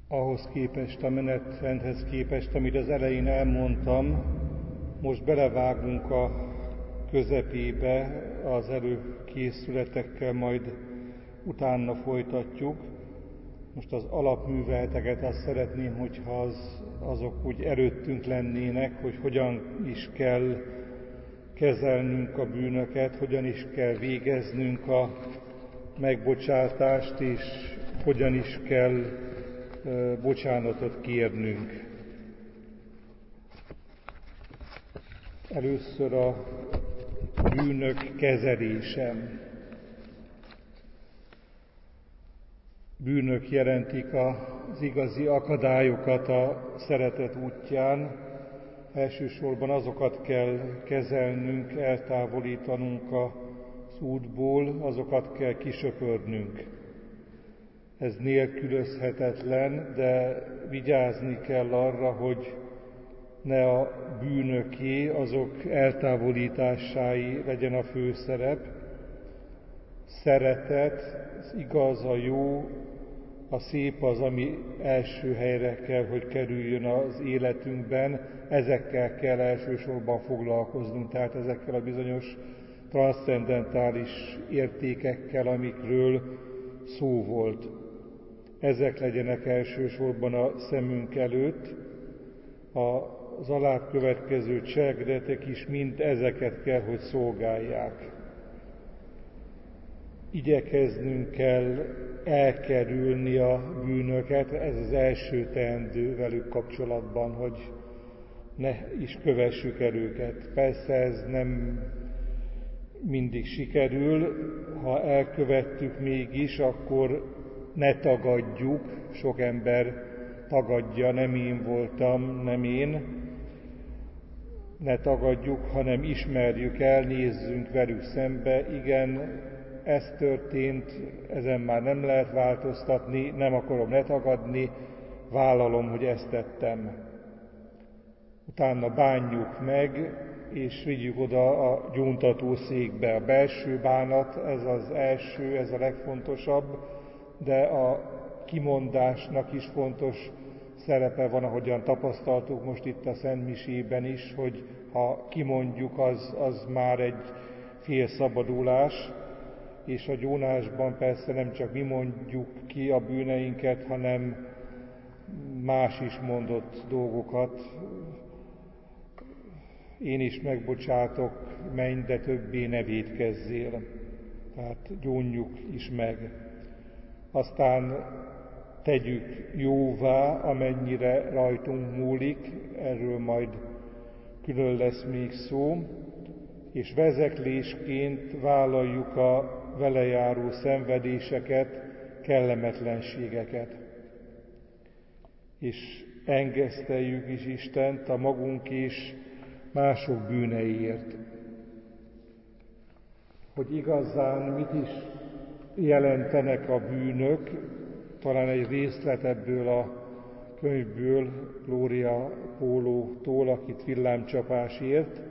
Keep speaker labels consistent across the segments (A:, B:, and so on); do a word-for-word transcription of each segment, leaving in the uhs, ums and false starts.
A: Ahhoz képest, a menetrendhez képest, amit az elején elmondtam, most belevágunk a közepébe, az előkészületekkel majd utána folytatjuk. Most az alapműveleteket azt szeretném, hogyha az, azok úgy előttünk lennének, hogy hogyan is kell kezelnünk a bűnöket, hogyan is kell végeznünk a megbocsátást, és hogyan is kell uh, bocsánatot kérnünk. Először a bűnök kezelése. Bűnök jelentik az igazi akadályokat a szeretet útján. Elsősorban azokat kell kezelnünk, eltávolítanunk az útból, azokat kell kisöpörnünk. Ez nélkülözhetetlen, de vigyázni kell arra, hogy ne a bűnöké, azok eltávolításái legyen a főszerep. Szeretet, az igaz, a jó, a szép az, ami első helyre kell, hogy kerüljön az életünkben. Ezekkel kell elsősorban foglalkoznunk, tehát ezekkel a bizonyos transzcendentális értékekkel, amikről szó volt. Ezek legyenek elsősorban a szemünk előtt. Az alább következő cselekedetek is mind ezeket kell, hogy szolgálják. Igyekeznünk kell elkerülni a bűnöket, ez az első teendő velük kapcsolatban, hogy ne is kövessük el őket. Persze ez nem mindig sikerül, ha elkövettük mégis, akkor ne tagadjuk, sok ember tagadja, nem én voltam, nem én, ne tagadjuk, hanem ismerjük el, nézzünk velük szembe, igen, ez történt, ezen már nem lehet változtatni, nem akarom letagadni, vállalom, hogy ezt tettem. Utána bánjuk meg, és vigyük oda a gyóntató székbe. A belső bánat, ez az első, ez a legfontosabb, de a kimondásnak is fontos szerepe van, ahogyan tapasztaltuk most itt a Szentmisében is, hogy ha kimondjuk, az, az már egy félszabadulás, és a gyónásban persze nem csak mi mondjuk ki a bűneinket, hanem más is mondott dolgokat. Én is megbocsátok, menj, de többé ne vétkezzél. Tehát gyónjuk is meg. Aztán tegyük jóvá, amennyire rajtunk múlik, erről majd külön lesz még szó, és vezeklésként vállaljuk a vele járó szenvedéseket, kellemetlenségeket. És engeszteljük is Istent a magunk és mások bűneiért. Hogy igazán mit is jelentenek a bűnök, talán egy részlet ebből a könyvből, Glória Pólótól, akit villámcsapás ért,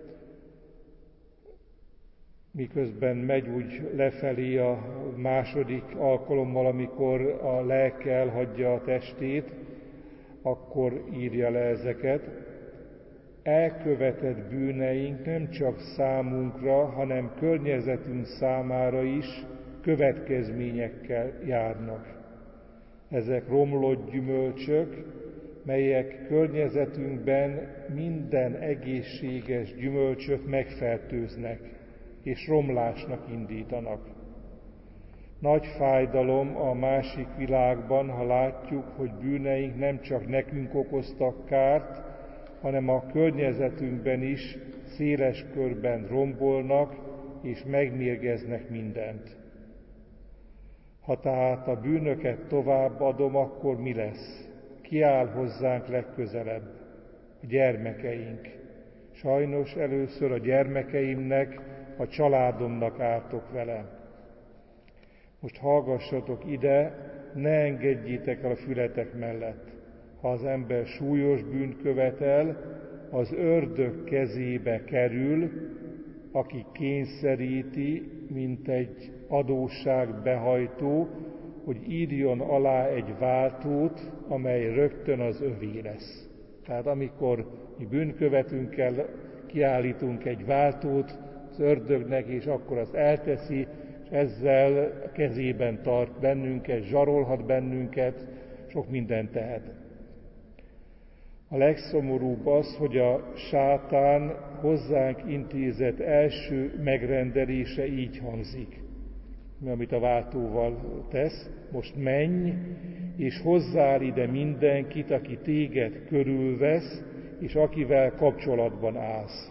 A: miközben megy úgy lefelé a második alkalommal, amikor a lelke elhagyja a testét, akkor írja le ezeket. Elkövetett bűneink nem csak számunkra, hanem környezetünk számára is következményekkel járnak. Ezek romlott gyümölcsök, melyek környezetünkben minden egészséges gyümölcsöt megfertőznek, és romlásnak indítanak. Nagy fájdalom a másik világban, ha látjuk, hogy bűneink nem csak nekünk okoztak kárt, hanem a környezetünkben is széles körben rombolnak és megmérgeznek mindent. Ha tehát a bűnöket továbbadom, akkor mi lesz? Ki áll hozzánk legközelebb? A gyermekeink. Sajnos először a gyermekeimnek, a családomnak ártok vele. Most hallgassatok ide, ne engedjétek el a fületek mellett. Ha az ember súlyos bűnt követel, az ördög kezébe kerül, aki kényszeríti, mint egy adósság behajtó, hogy írjon alá egy váltót, amely rögtön az övé lesz. Tehát amikor mi bűnkövetünkkel kiállítunk egy váltót az ördögnek, és akkor azt elteszi, és ezzel a kezében tart bennünket, zsarolhat bennünket, sok mindent tehet. A legszomorúbb az, hogy a sátán hozzánk intézett első megrendelése így hangzik, amit a váltóval tesz: most menj, és hozzál ide mindenkit, aki téged körülvesz, és akivel kapcsolatban állsz.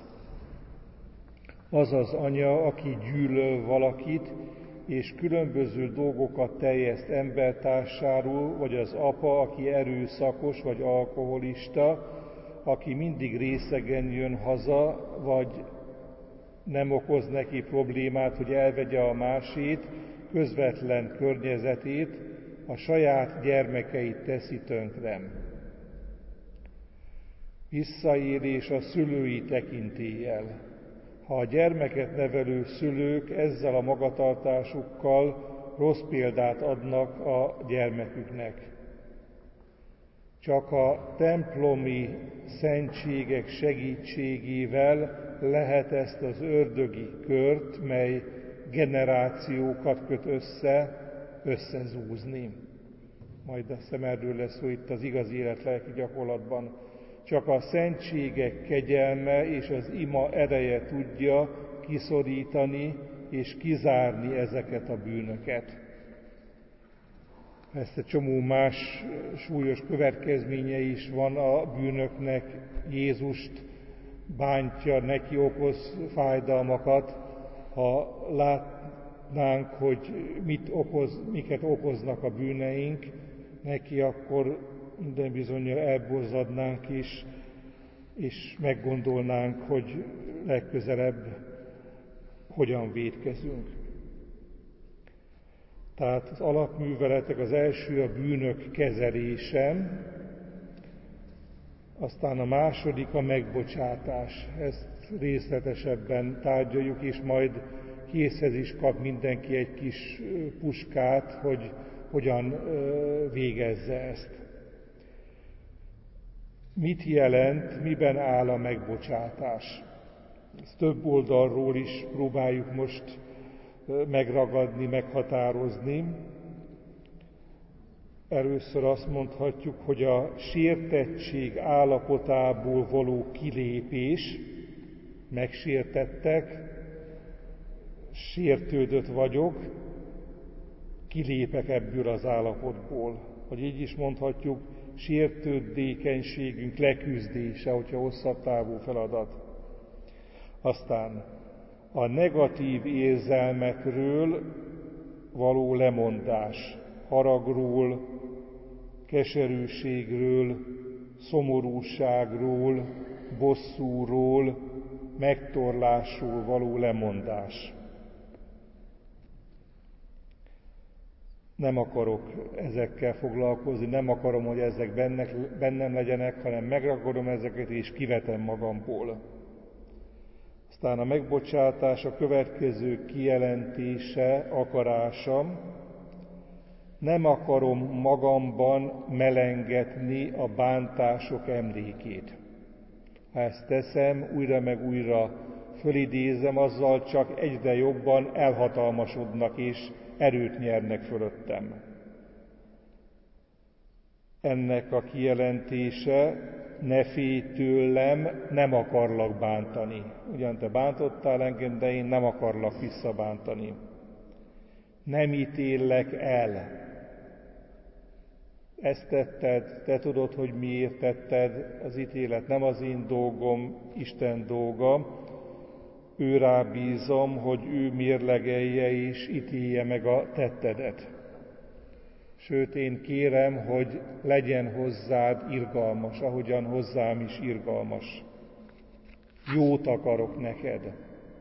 A: Az az anya, aki gyűlöl valakit, és különböző dolgokat terjeszt embertársáról, vagy az apa, aki erőszakos, vagy alkoholista, aki mindig részegen jön haza, vagy nem okoz neki problémát, hogy elvegye a másét, közvetlen környezetét, a saját gyermekeit teszi tönkre. Visszaélés a szülői tekintéllyel. Ha a gyermeket nevelő szülők ezzel a magatartásukkal rossz példát adnak a gyermeküknek. Csak a templomi szentségek segítségével lehet ezt az ördögi kört, mely generációkat köt össze, összezúzni. Majd azt hiszem erről lesz szó itt az igazi élet lelki gyakorlatban. Csak a szentségek kegyelme és az ima ereje tudja kiszorítani és kizárni ezeket a bűnöket. Ezt egy csomó más súlyos következménye is van a bűnöknek. Jézust bántja, neki okoz fájdalmakat. Ha látnánk, hogy mit okoz, miket okoznak a bűneink neki, akkor minden bizonnyal elborzadnánk is, és meggondolnánk, hogy legközelebb hogyan vétkezünk. Tehát az alapműveletek az első a bűnök kezelése, aztán a második a megbocsátás. Ezt részletesebben tárgyaljuk, és majd készhez is kap mindenki egy kis puskát, hogy hogyan végezze ezt. Mit jelent, miben áll a megbocsátás? Ezt több oldalról is próbáljuk most megragadni, meghatározni. Először azt mondhatjuk, hogy a sértettség állapotából való kilépés, megsértettek, sértődött vagyok, kilépek ebből az állapotból. Vagy így is mondhatjuk, sértődékenységünk leküzdése, hogyha hosszabb távú feladat. Aztán a negatív érzelmekről való lemondás, haragról, keserűségről, szomorúságról, bosszúról, megtorlásról való lemondás. Nem akarok ezekkel foglalkozni, nem akarom, hogy ezek bennek, bennem legyenek, hanem megragadom ezeket és kivetem magamból. Aztán a megbocsátás a következő kijelentése, akarása. Nem akarom magamban melengetni a bántások emlékét. Ha ezt teszem, újra meg újra fölidézem, azzal csak egyre jobban elhatalmasodnak és erőt nyernek fölöttem. Ennek a kijelentése: ne félj tőlem, nem akarlak bántani. Ugyan te bántottál engem, de én nem akarlak visszabántani. Nem ítéllek el. Ezt tetted, te tudod, hogy miért tetted, az ítélet nem az én dolgom, Isten dolga. Ő rábízom, hogy ő mérlegelje és ítélje meg a tettedet. Sőt, én kérem, hogy legyen hozzád irgalmas, ahogyan hozzám is irgalmas. Jót akarok neked.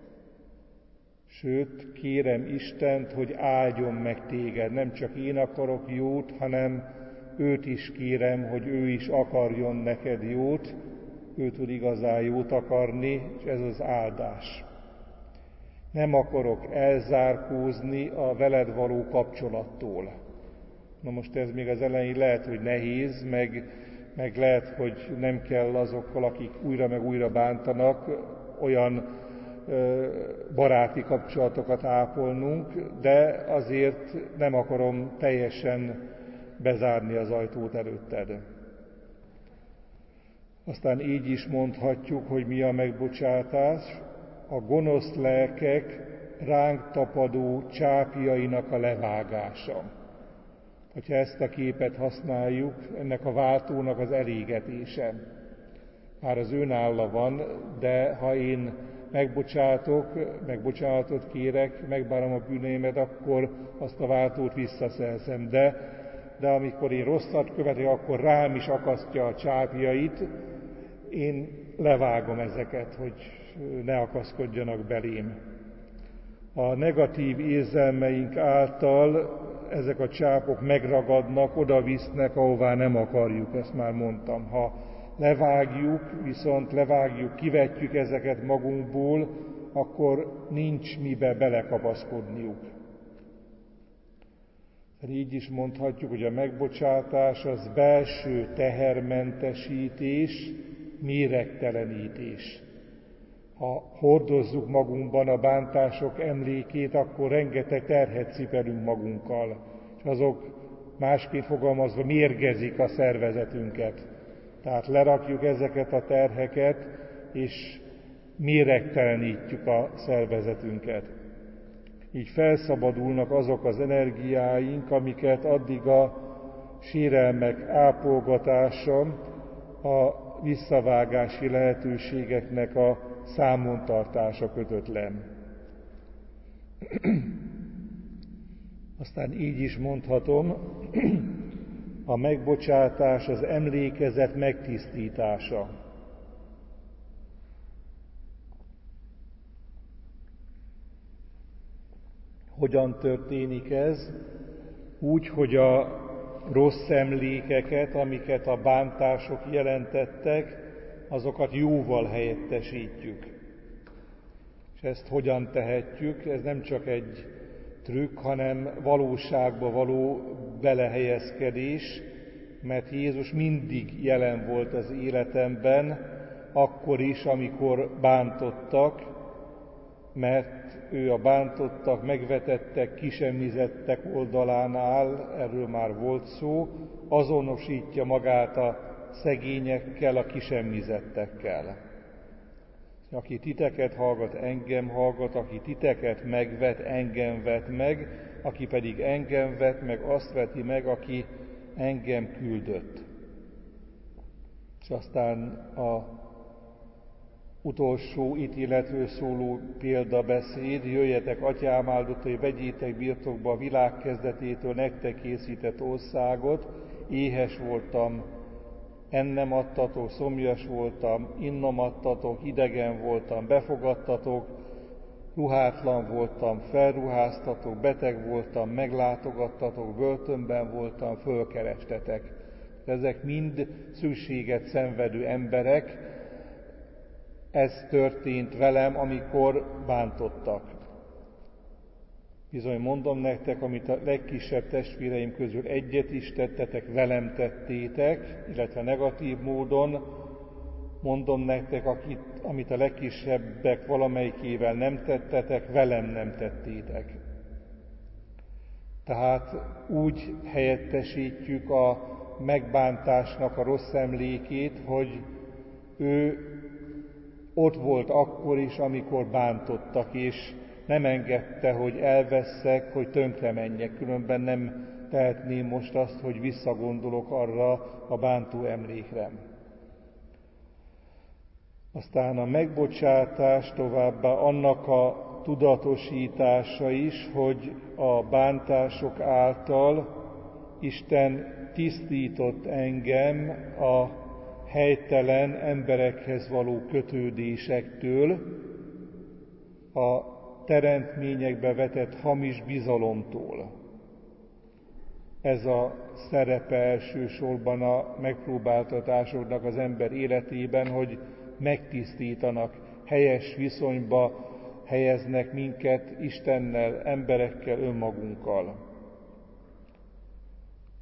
A: Sőt, kérem Istent, hogy áldjon meg téged. Nem csak én akarok jót, hanem őt is kérem, hogy ő is akarjon neked jót. Ő tud igazán jót akarni, és ez az áldás. Nem akarok elzárkózni a veled való kapcsolattól. Na most ez még az elején lehet, hogy nehéz, meg, meg lehet, hogy nem kell azokkal, akik újra meg újra bántanak, olyan ö, baráti kapcsolatokat ápolnunk, de azért nem akarom teljesen bezárni az ajtót előtted. Aztán így is mondhatjuk, hogy mi a megbocsátás, a gonosz lelkek ránk tapadó csápjainak a levágása. Hogyha ezt a képet használjuk, ennek a váltónak az elégetése. Már az önálla van, de ha én megbocsátok, megbocsánatot kérek, megbánom a bűneimet, akkor azt a váltót visszaszerzem. De, de amikor én rosszat követek, akkor rám is akasztja a csápjait, én levágom ezeket, hogy ne akaszkodjanak belém. A negatív érzelmeink által ezek a csápok megragadnak, oda visznek, ahová nem akarjuk, ezt már mondtam. Ha levágjuk, viszont levágjuk, kivetjük ezeket magunkból, akkor nincs mibe belekapaszkodniuk. Így is mondhatjuk, hogy a megbocsátás az belső tehermentesítés, méregtelenítés. Ha hordozzuk magunkban a bántások emlékét, akkor rengeteg terhet cipelünk magunkkal, és azok másképp fogalmazva mérgezik a szervezetünket. Tehát lerakjuk ezeket a terheket, és méregtelenítjük a szervezetünket. Így felszabadulnak azok az energiáink, amiket addig a sérelmek ápolgatása, a visszavágási lehetőségeknek a számontartása kötött le. Aztán így is mondhatom, a megbocsátás az emlékezet megtisztítása. Hogyan történik ez? Úgy, hogy a rossz emlékeket, amiket a bántások jelentettek, azokat jóval helyettesítjük. És ezt hogyan tehetjük? Ez nem csak egy trükk, hanem valóságba való belehelyezkedés, mert Jézus mindig jelen volt az életemben, akkor is, amikor bántottak, mert ő a bántottak, megvetettek, kisemmizettek oldalán áll, erről már volt szó, azonosítja magát a szegényekkel, a kisemmizettekkel. Aki titeket hallgat, engem hallgat, aki titeket megvet, engem vet meg, aki pedig engem vet meg, azt veti meg, aki engem küldött. És aztán a utolsó ítéletről szóló példabeszéd, jöjjetek, atyám áldotai, vegyétek birtokba a világ kezdetétől nektek készített országot, éhes voltam, ennem adtatok, szomjas voltam, innom adtatok, idegen voltam, befogadtatok, ruhátlan voltam, felruháztatok, beteg voltam, meglátogattatok, börtönben voltam, fölkerestetek. Ezek mind szükséget szenvedő emberek. Ez történt velem, amikor bántottak. Bizony mondom nektek, amit a legkisebb testvéreim közül egyet is tettetek, velem tettétek, illetve negatív módon mondom nektek, akit, amit a legkisebbek valamelyikével nem tettetek, velem nem tettétek. Tehát úgy helyettesítjük a megbántásnak a rossz emlékét, hogy ő ott volt akkor is, amikor bántottak, és nem engedte, hogy elvesszek, hogy tönkre menjek, különben nem tehetném most azt, hogy visszagondolok arra a bántó emlékre. Aztán a megbocsátás továbbá annak a tudatosítása is, hogy a bántások által Isten tisztított engem a helytelen emberekhez való kötődésektől, a teremtményekbe vetett hamis bizalomtól. Ez a szerepe elsősorban a megpróbáltatásoknak az ember életében, hogy megtisztítanak, helyes viszonyba helyeznek minket Istennel, emberekkel, önmagunkkal.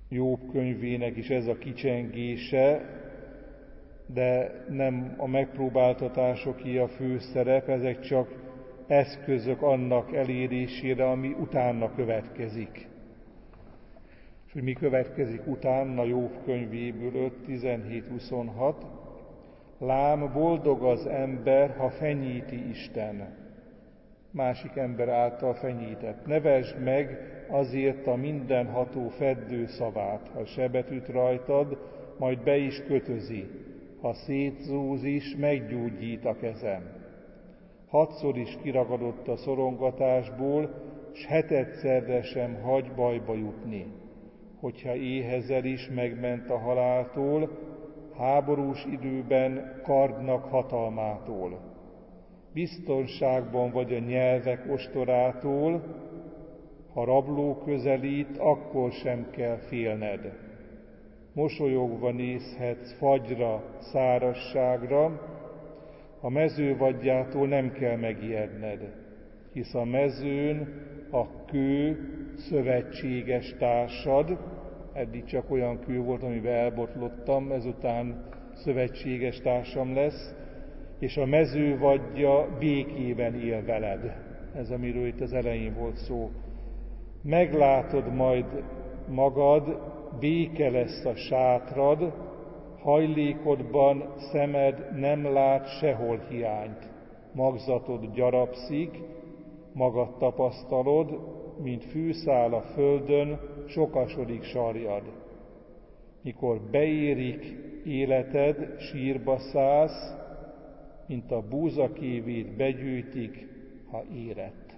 A: Jobb könyvének is ez a kicsengése, de nem a megpróbáltatásoké a fő szerep, ezek csak eszközök annak elérésére, ami utána következik. És hogy mi következik utána Jobb könyvéből öt tizenhét huszonhat, lám boldog az ember, ha fenyíti Isten, másik ember által fenyített. Ne vesd meg azért a mindenható feddő szavát, ha sebet üt rajtad, majd be is kötözi, ha szétzúz is, meggyógyít a kezem. Hatszor is kiragadott a szorongatásból, s hetedszerre sem hagy bajba jutni. Hogyha éhezel is, megment a haláltól, háborús időben kardnak hatalmától. Biztonságban vagy a nyelvek ostorától, ha rabló közelít, akkor sem kell félned. Mosolyogva nézhetsz fagyra, szárazságra, a mezővadjától nem kell megijedned, hisz a mezőn a kő szövetséges társad, eddig csak olyan kő volt, amivel elbotlottam, ezután szövetséges társam lesz, és a mezővadja békében él veled. Ez, amiről itt az elején volt szó. Meglátod majd magad, béke lesz a sátrad, hajlékodban szemed nem lát sehol hiányt. Magzatod gyarapszik, magad tapasztalod, mint fűszál a földön, sokasodik sarjad. Mikor beérik életed, sírba szállsz, mint a búzakévét begyűjtik, ha érett.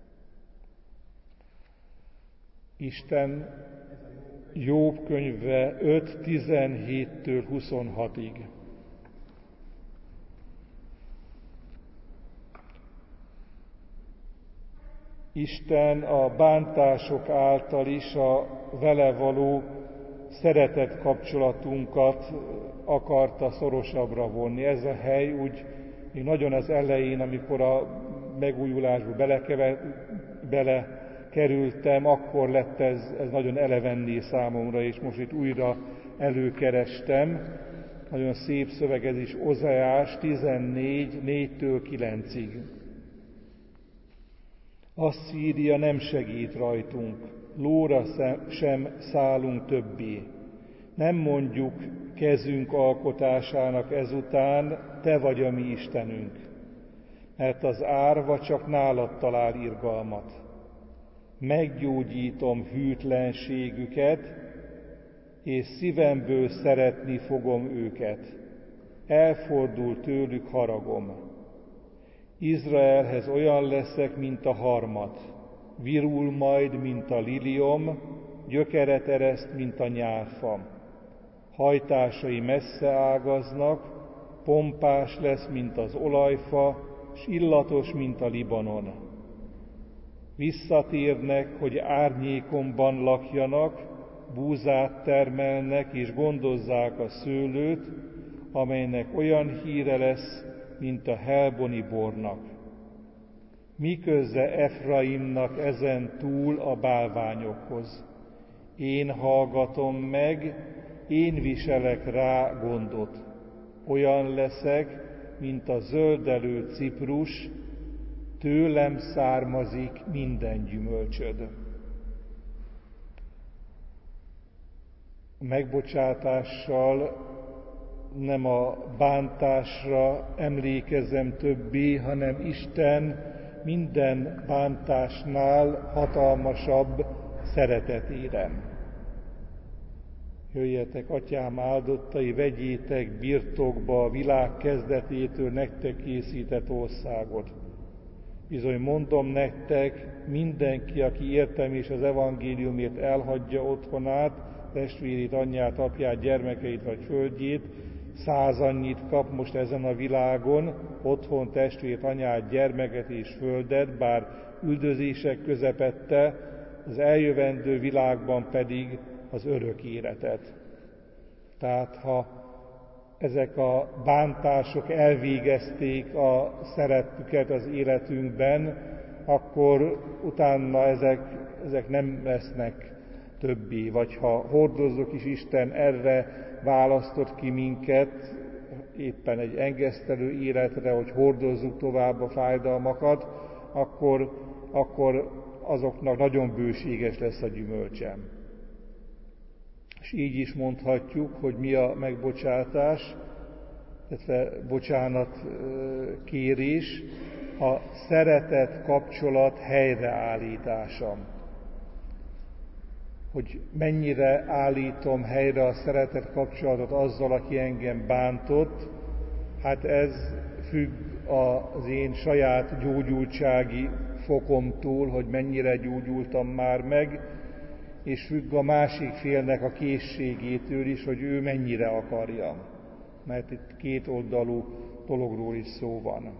A: Isten Jobb könyve öt tizenhéttől huszonhatig. Isten a bántások által is a vele való szeretet kapcsolatunkat akarta szorosabbra vonni. Ez a hely úgy még nagyon az elején, amikor a megújulásba belekever, belekerültem, akkor lett ez, ez nagyon elevenné számomra, és most itt újra előkerestem. Nagyon szép szövegezés, Ozeás tizennégy, négytől kilencig. Asszíria nem segít rajtunk, lóra sem szállunk többé. Nem mondjuk kezünk alkotásának ezután, te vagy a mi Istenünk, mert az árva csak nálad talál irgalmat. Meggyógyítom hűtlenségüket, és szívemből szeretni fogom őket. Elfordul tőlük haragom. Izraelhez olyan leszek, mint a harmat, virul majd, mint a liliom, gyökeret ereszt, mint a nyárfa. Hajtásai messze ágaznak, pompás lesz, mint az olajfa, s illatos, mint a Libanon. Visszatérnek, hogy árnyékomban lakjanak, búzát termelnek és gondozzák a szőlőt, amelynek olyan híre lesz, mint a helboni bornak. Mi köze Efraimnak ezen túl a bálványokhoz? Én hallgatom meg, én viselek rá gondot. Olyan leszek, mint a zöldelő ciprus, tőlem származik minden gyümölcsöd. A megbocsátással nem a bántásra emlékezem többé, hanem Isten minden bántásnál hatalmasabb szeretetére. Jöjjetek, Atyám áldottai, vegyétek birtokba a világ kezdetétől nektek készített országot. Bizony mondom nektek, mindenki, aki értem és az evangéliumért elhagyja otthonát, testvérét, anyját, apját, gyermekeit vagy földjét, száz annyit kap most ezen a világon, otthon testvért, anyát, gyermeket és földet, bár üldözések közepette, az eljövendő világban pedig az örök életet. Tehát ha ezek a bántások elvégezték a szerepüket az életünkben, akkor utána ezek, ezek nem lesznek többé. Vagy ha hordozzuk is, Isten erre választott ki minket, éppen egy engesztelő életre, hogy hordozzuk tovább a fájdalmakat, akkor, akkor azoknak nagyon bőséges lesz a gyümölcsem. És így is mondhatjuk, hogy mi a megbocsátás, illetve bocsánat kérés, a szeretet kapcsolat helyreállítása. Hogy mennyire állítom helyre a szeretet kapcsolatot azzal, aki engem bántott, hát ez függ az én saját gyógyultsági fokomtól, hogy mennyire gyógyultam már meg, és függ a másik félnek a készségétől is, hogy ő mennyire akarja. Mert itt két oldalú dologról is szó van.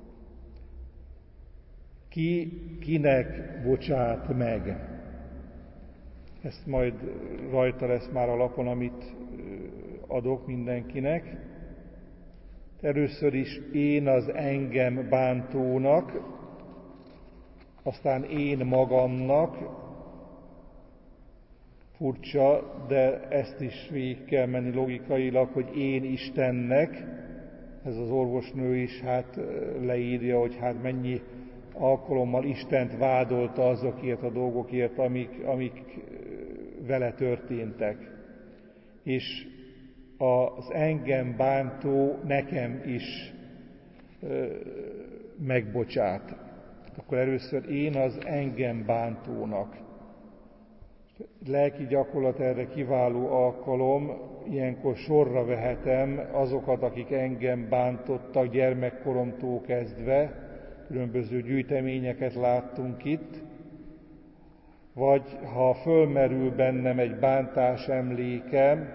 A: Ki kinek bocsát meg? Ezt majd rajta lesz már a lapon, amit adok mindenkinek. Először is én az engem bántónak, aztán én magamnak. Furcsa, de ezt is végig kell menni logikailag, hogy én Istennek. Ez az orvosnő is hát leírja, hogy hát mennyi alkalommal Istent vádolta azokért a dolgokért, amik, amik vele történtek. És az engem bántó nekem is ö, megbocsát. Akkor először én az engem bántónak. Lelki gyakorlat erre kiváló alkalom, ilyenkor sorra vehetem azokat, akik engem bántottak gyermekkoromtól kezdve, különböző gyűjteményeket láttunk itt, vagy ha fölmerül bennem egy bántás emléke,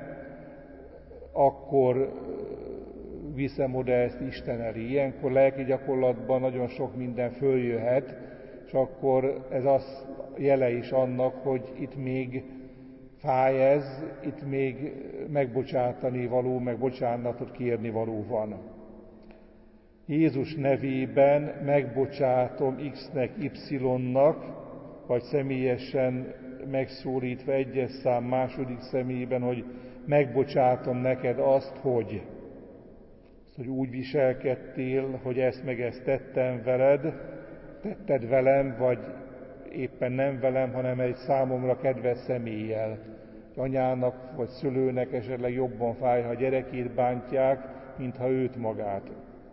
A: akkor viszem oda ezt Isten elé. Ilyenkor lelki gyakorlatban nagyon sok minden följöhet, és akkor ez az jele is annak, hogy itt még fáj ez, itt még megbocsátani való, meg bocsánatot kérni való van. Jézus nevében megbocsátom X-nek, Y-nak, vagy személyesen megszólítva egyes szám második személyben, hogy megbocsátom neked azt, hogy, hogy úgy viselkedtél, hogy ezt meg ezt tettem veled, tetted velem, vagy éppen nem velem, hanem egy számomra kedves személlyel. Anyának vagy szülőnek esetleg jobban fáj, ha gyerekét bántják, mint ha őt magát.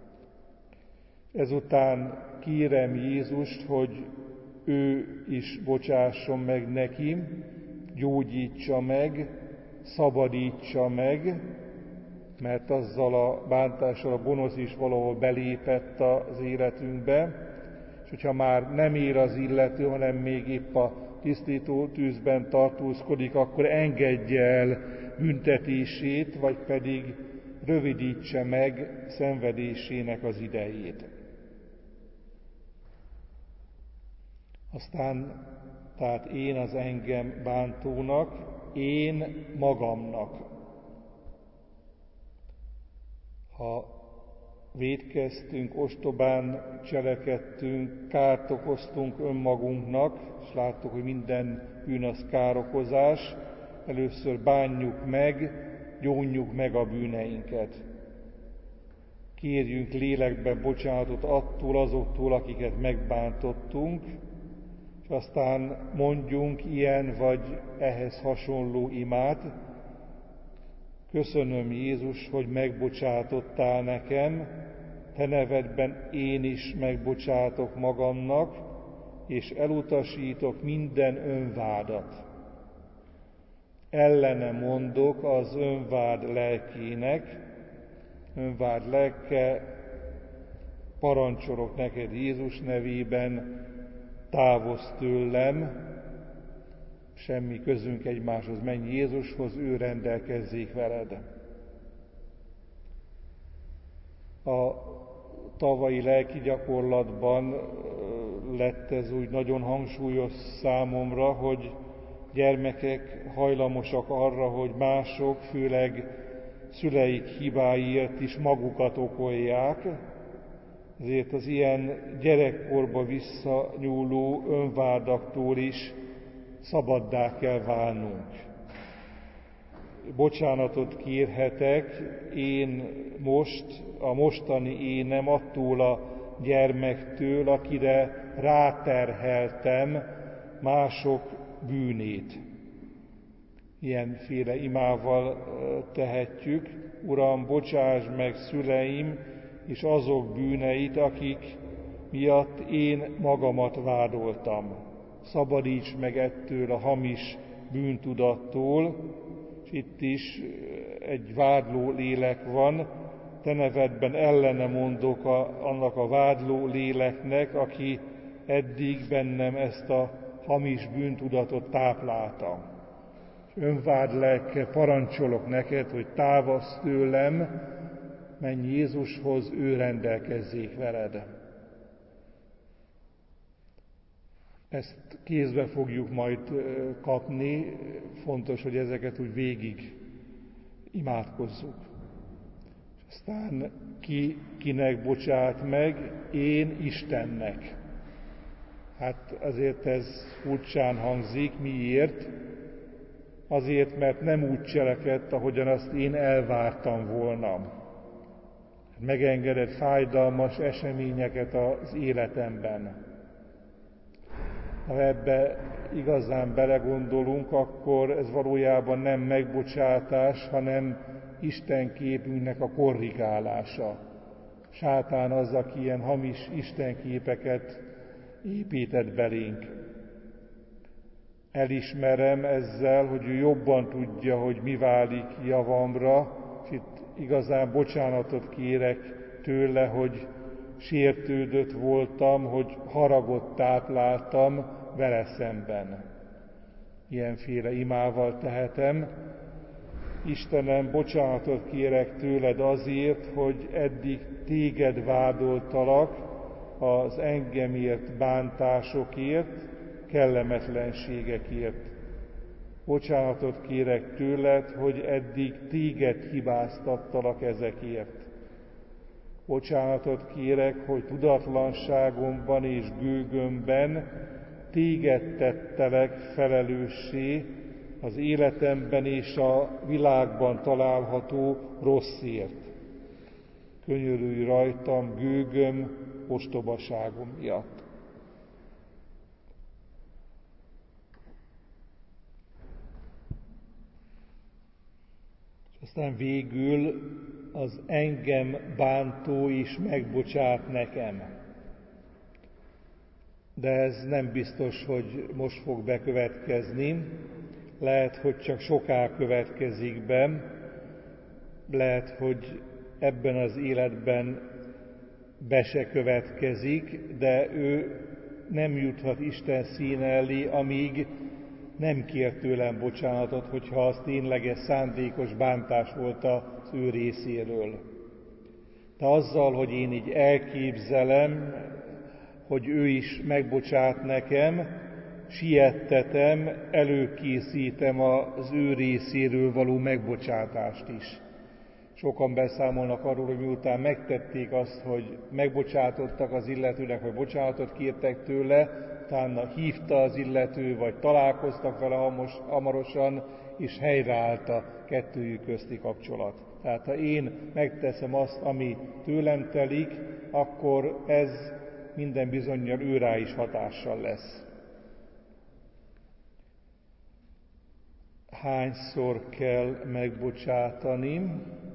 A: Ezután kérem Jézust, hogy ő is bocsásson meg neki, gyógyítsa meg, szabadítsa meg, mert azzal a bántással a gonosz is valahol belépett az életünkbe, és hogyha már nem ér az illető, hanem még épp a tisztító tűzben tartózkodik, akkor engedje el büntetését, vagy pedig rövidítse meg szenvedésének az idejét. Aztán, tehát én az engem bántónak, én magamnak. Ha vétkeztünk, ostobán cselekedtünk, kárt okoztunk önmagunknak, és láttuk, hogy minden bűn az károkozás, először bánjuk meg, gyónjuk meg a bűneinket. Kérjünk lélekben bocsánatot attól, azoktól, akiket megbántottunk, és aztán mondjunk ilyen vagy ehhez hasonló imát. Köszönöm, Jézus, hogy megbocsátottál nekem, te nevedben én is megbocsátok magamnak, és elutasítok minden önvádat. Ellene mondok az önvád lelkének, önvád lelke, parancsolok neked Jézus nevében, távozz tőlem, semmi közünk egymáshoz, menj Jézushoz, ő rendelkezzék veled. A tavalyi lelki gyakorlatban lett ez úgy nagyon hangsúlyos számomra, hogy gyermekek hajlamosak arra, hogy mások, főleg szüleik hibáiért is magukat okolják, ezért az ilyen gyerekkorba visszanyúló önvádaktól is szabaddá kell válnunk. Bocsánatot kérhetek én most, a mostani énem attól a gyermektől, akire ráterheltem mások bűnét. Ilyenféle imával tehetjük: Uram, bocsáss meg szüleim és azok bűneit, akik miatt én magamat vádoltam. Szabadíts meg ettől a hamis bűntudattól, és itt is egy vádló lélek van, te nevedben ellene mondok a, annak a vádló léleknek, aki eddig bennem ezt a hamis bűntudatot táplálta. És önvád lelke, parancsolok neked, hogy távozz tőlem, menj Jézushoz, ő rendelkezzék veled. Ezt kézbe fogjuk majd kapni, fontos, hogy ezeket úgy végig imádkozzuk. És aztán ki kinek bocsát meg? Én Istennek. Hát azért ez furcsán hangzik. Miért? Azért, mert nem úgy cselekedt, ahogyan azt én elvártam volna. Megengedett fájdalmas eseményeket az életemben. Ha ebbe igazán belegondolunk, akkor ez valójában nem megbocsátás, hanem Isten képünknek a korrigálása. Sátán az, aki ilyen hamis istenképeket épített belénk. Elismerem ezzel, hogy ő jobban tudja, hogy mi válik javamra, és itt igazán bocsánatot kérek tőle, hogy sértődött voltam, hogy haragot tápláltam vele szemben. Ilyenféle imával tehetem. Istenem, bocsánatot kérek tőled azért, hogy eddig téged vádoltalak az engemért bántásokért, kellemetlenségekért. Bocsánatot kérek tőled, hogy eddig téged hibáztattalak ezekért. Bocsánatot kérek, hogy tudatlanságomban és gőgömben téged tettelek felelőssé az életemben és a világban található rosszért. Könyörülj rajtam gőgöm, ostobaságom miatt. Aztán végül az engem bántó is megbocsát nekem. De ez nem biztos, hogy most fog bekövetkezni. Lehet, hogy csak soká következik be. Lehet, hogy ebben az életben be se következik, de ő nem juthat Isten színe elé, amíg nem kér tőlem bocsánatot, hogyha az tényleges szándékos bántás volt az ő részéről. De azzal, hogy én így elképzelem, hogy ő is megbocsát nekem, siettetem, előkészítem az ő részéről való megbocsátást is. Sokan beszámolnak arról, hogy miután megtették azt, hogy megbocsátottak az illetőnek, vagy bocsánatot kértek tőle, utána hívta az illető, vagy találkoztak vele hamarosan, és helyreállt a kettőjük közti kapcsolat. Tehát ha én megteszem azt, ami tőlem telik, akkor ez minden bizonnyal őrá is hatással lesz. Hányszor kell megbocsátani?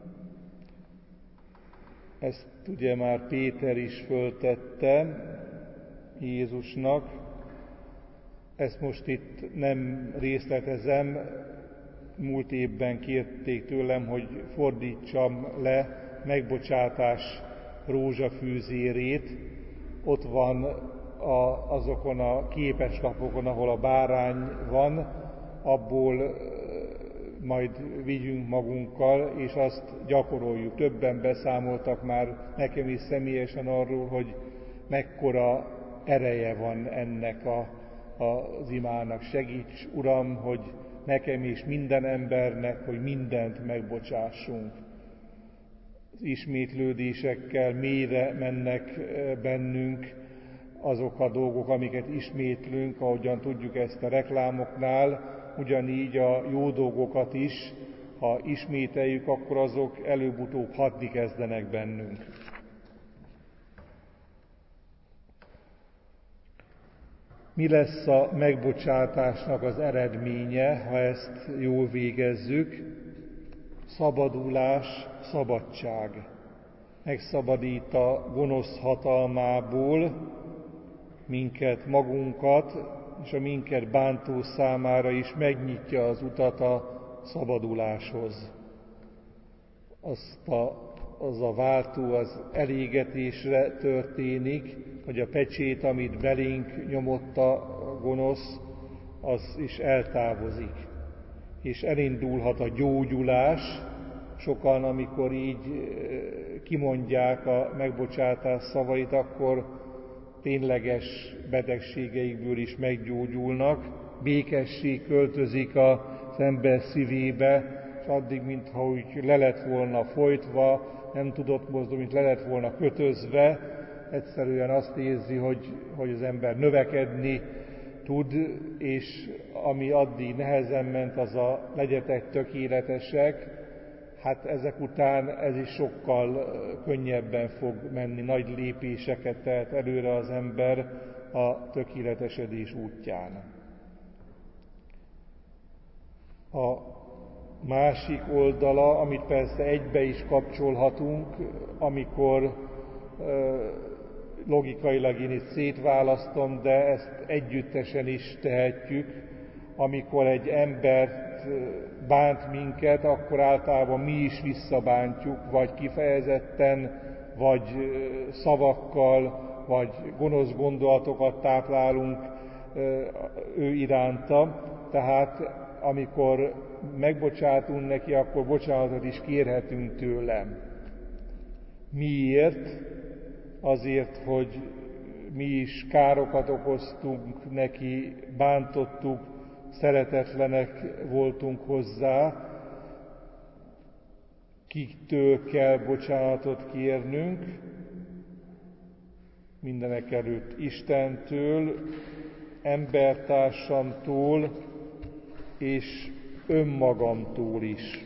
A: Ezt ugye már Péter is föltette Jézusnak. Ezt most itt nem részletezem. Múlt évben kérték tőlem, hogy fordítsam le megbocsátás rózsafűzérét. Ott van a, azokon a képeslapokon, ahol a bárány van, abból majd vigyünk magunkkal, és azt gyakoroljuk. Többen beszámoltak már nekem is személyesen arról, hogy mekkora ereje van ennek a, az imának. Segíts, Uram, hogy nekem és minden embernek, hogy mindent megbocsássunk. Az ismétlődésekkel mélyre mennek bennünk azok a dolgok, amiket ismétlünk, ahogyan tudjuk ezt a reklámoknál, ugyanígy a jó dolgokat is, ha ismételjük, akkor azok előbb-utóbb hatni kezdenek bennünk. Mi lesz a megbocsátásnak az eredménye, ha ezt jól végezzük? Szabadulás, szabadság. Megszabadít a gonosz hatalmából minket, magunkat, és a minket bántó számára is megnyitja az utat a szabaduláshoz. Azt a, az a váltó az elégetésre történik, hogy a pecsét, amit belénk nyomott a gonosz, az is eltávozik. És elindulhat a gyógyulás. Sokan, amikor így kimondják a megbocsátás szavait, akkor tényleges betegségeikből is meggyógyulnak. Békesség költözik az ember szívébe, és addig, mintha úgy le lett volna folytva, nem tudott mozdulni, mint le lett volna kötözve, egyszerűen azt érzi, hogy, hogy az ember növekedni tud, és ami addig nehezen ment, az a legyetek tökéletesek, hát ezek után ez is sokkal könnyebben fog menni, nagy lépéseket tehet előre az ember a tökéletesedés útján. A másik oldala, amit persze egybe is kapcsolhatunk, amikor logikailag én itt szétválasztom, de ezt együttesen is tehetjük. Amikor egy embert bánt minket, akkor általában mi is visszabántjuk, vagy kifejezetten, vagy szavakkal, vagy gonosz gondolatokat táplálunk ő iránta. Tehát amikor megbocsátunk neki, akkor bocsánatot is kérhetünk tőlem. Miért? Azért, hogy mi is károkat okoztunk neki, bántottuk, szeretetlenek voltunk hozzá, kiktől kell bocsánatot kérnünk, mindenek előtt Istentől, embertársamtól és önmagamtól is.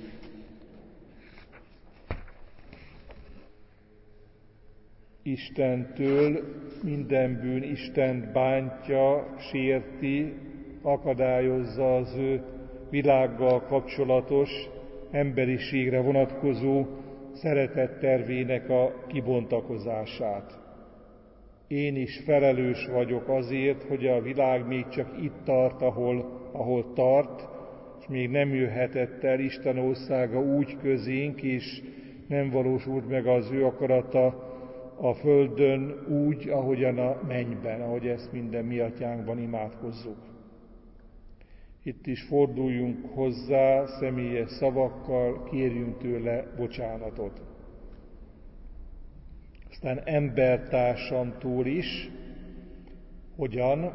A: Istentől, minden bűn Istent bántja, sérti, akadályozza az ő világgal kapcsolatos, emberiségre vonatkozó szeretettervének a kibontakozását. Én is felelős vagyok azért, hogy a világ még csak itt tart, ahol, ahol tart, és még nem jöhetett el Isten országa úgy közénk, és nem valósult meg az ő akarata a földön úgy, ahogyan a mennyben, ahogy ezt minden mi atyánkban imádkozzuk. Itt is forduljunk hozzá személyes szavakkal, kérjünk tőle bocsánatot. Aztán embertársamtól is, hogyan?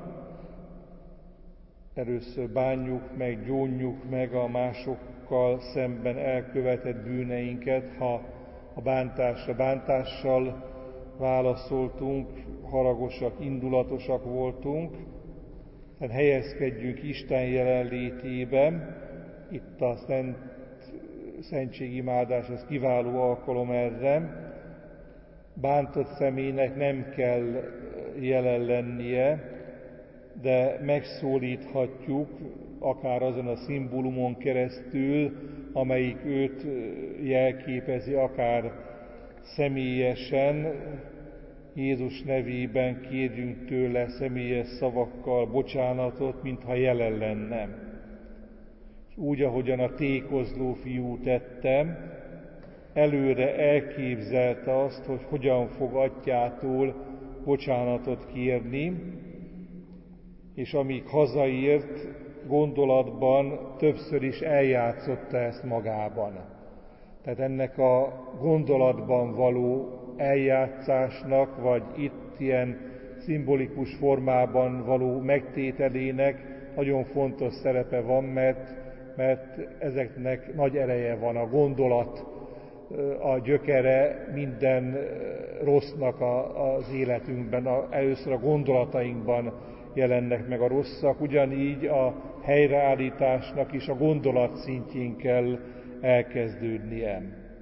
A: Először bánjuk meg, gyónjuk meg a másokkal szemben elkövetett bűneinket, ha a bántásra bántással válaszoltunk, haragosak, indulatosak voltunk, tehát helyezkedjünk Isten jelenlétében. Itt a szent, szentségimádás, ez kiváló alkalom erre. Bántott személynek nem kell jelen lennie, de megszólíthatjuk, akár azon a szimbólumon keresztül, amelyik őt jelképezi, akár személyesen. Jézus nevében kérjünk tőle személyes szavakkal bocsánatot, mintha jelen lenne. És úgy, ahogyan a tékozló fiú tettem, előre elképzelte azt, hogy hogyan fog atyától bocsánatot kérni, és amíg hazaért, gondolatban többször is eljátszotta ezt magában. Tehát ennek a gondolatban való eljátszásnak, vagy itt ilyen szimbolikus formában való megtételének nagyon fontos szerepe van, mert, mert ezeknek nagy ereje van a gondolat a gyökere minden rossznak a, az életünkben, a, először a gondolatainkban jelennek meg a rosszak, ugyanígy a helyreállításnak is a gondolat szintjén kell elkezdődnie.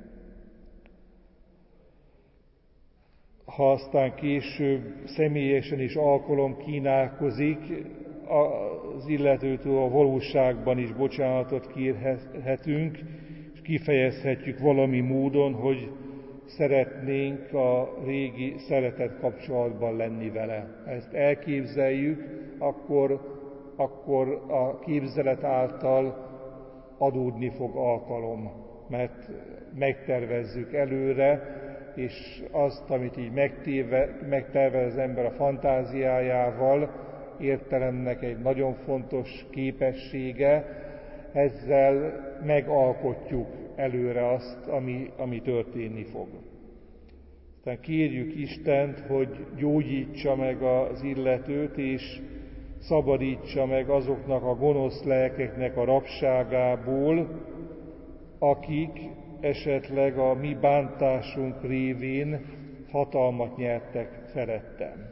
A: Ha aztán később személyesen is alkalom kínálkozik, az illetőtől a valóságban is bocsánatot kérhetünk, és kifejezhetjük valami módon, hogy szeretnénk a régi szeretet kapcsolatban lenni vele. Ha ezt elképzeljük, akkor, akkor a képzelet által adódni fog alkalom, mert megtervezzük előre, és azt, amit így megtéve, megtervez az ember a fantáziájával, értelemnek egy nagyon fontos képessége, ezzel megalkotjuk előre azt, ami, ami történni fog. Aztán kérjük Istent, hogy gyógyítsa meg az illetőt, és szabadítsa meg azoknak a gonosz lelkeknek a rabságából, akik esetleg a mi bántásunk révén hatalmat nyertek felettem.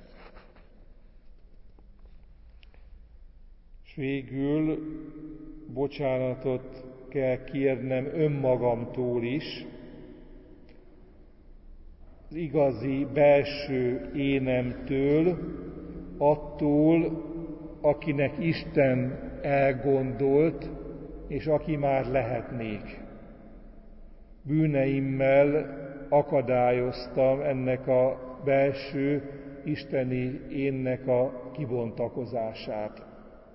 A: És végül bocsánatot kell kérnem önmagamtól is, az igazi belső énemtől, attól, akinek Isten elgondolt, és aki már lehetnék. Bűneimmel akadályoztam ennek a belső isteni énnek a kibontakozását.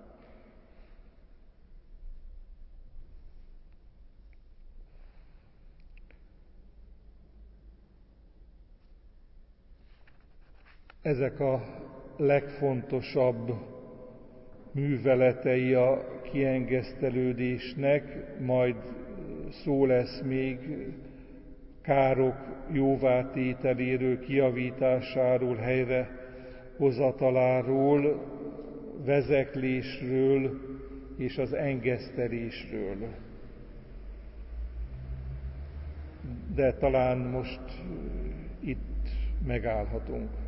A: Ezek a legfontosabb műveletei a kiengesztelődésnek, majd szó lesz még károk jóvátételéről, kijavításáról, helyrehozataláról, vezeklésről és az engesztelésről. De talán most itt megállhatunk.